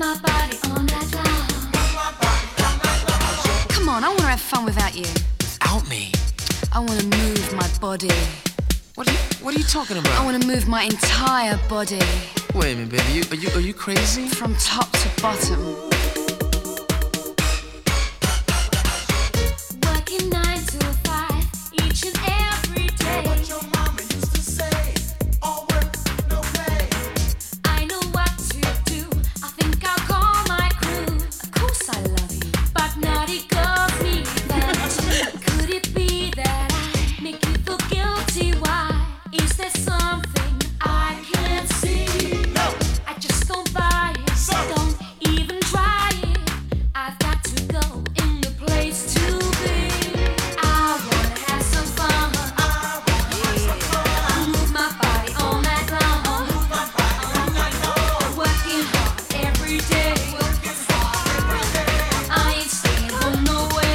my body all night long. Come on, I wanna have fun without you. Without me? I wanna move my body. What are you talking about? I wanna move my entire body. Wait a minute, baby. Are you crazy? From top to bottom. Working 9 to 5, each and every day. What your mama used to say, all work, no play. I know what to do. I think I'll call my crew. Of course I love you, but naughty girls need that. Could it be that I make you feel guilty? Why? Is there something I can't see? No. I just don't buy it. So. Don't even try it. I've got to go in the place to be. I wanna have some fun. Move my body all night long. Working hard every day. I ain't staying home no way.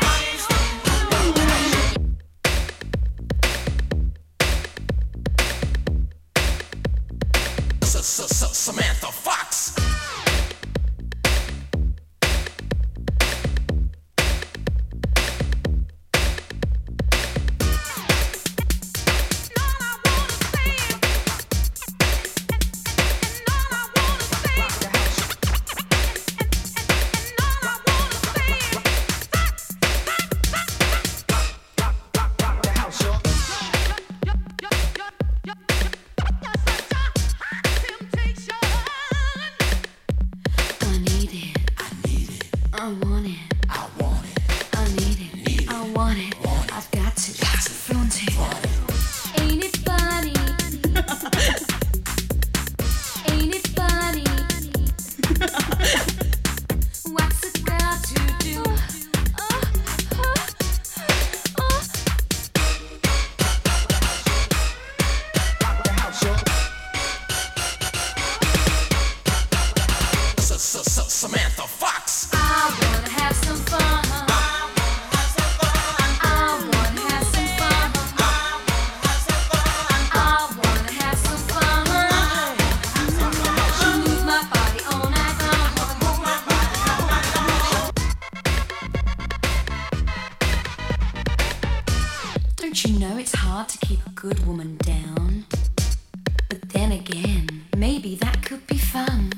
Samantha Fox. I need it. I want it. I need it. I want it. I've got to flaunt it. Ain't it funny? Ain't it funny? What's a girl to do? Samantha Fox. I wanna have some fun. I wanna have some fun. I wanna have some fun. Move my body all night long. Don't you know it's hard to keep a good woman down? But then again, maybe that could be fun.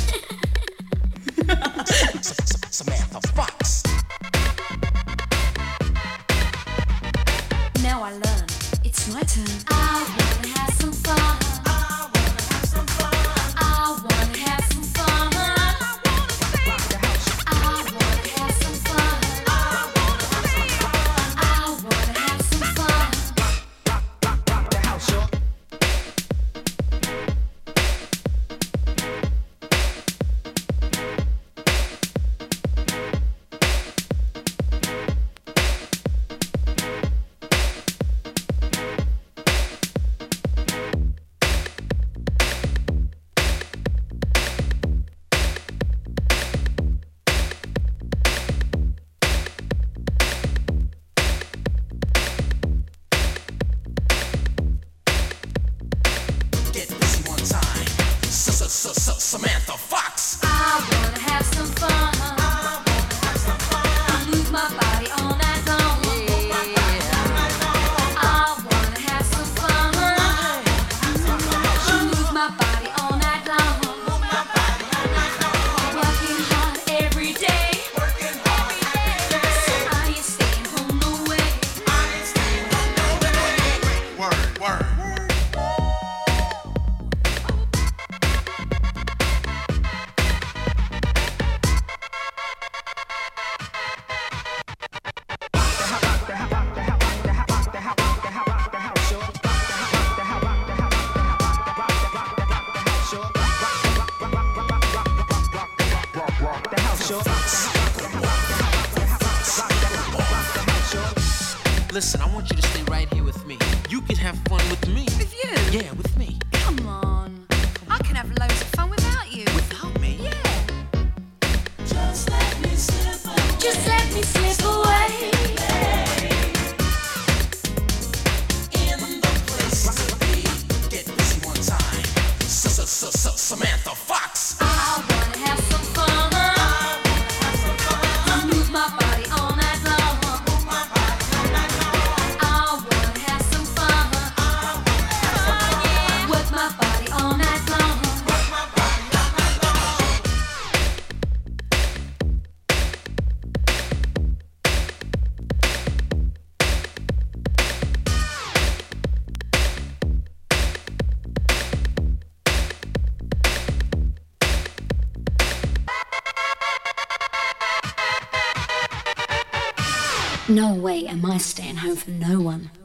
Samantha Fox. Now I learn, it's my turn. I wanna have some fun. I wanna have some fun. I wanna have some fun. I wanna have some fun. Get busy one time. Samantha Fox. I wanna have some fun. Move my body all night long. I wanna have some fun. Move my body all night long. Working hard every day. So I ain't staying home no way. Word. Listen, I want you to stay right here with me. You can have fun with me. With you? Yeah, with me. Come on. I can have loads of fun without you. Without me? Yeah. Just let me slip away. In the place to be. Get busy one time. Samantha Fox. I wanna have some fun. No way am I staying home for no one.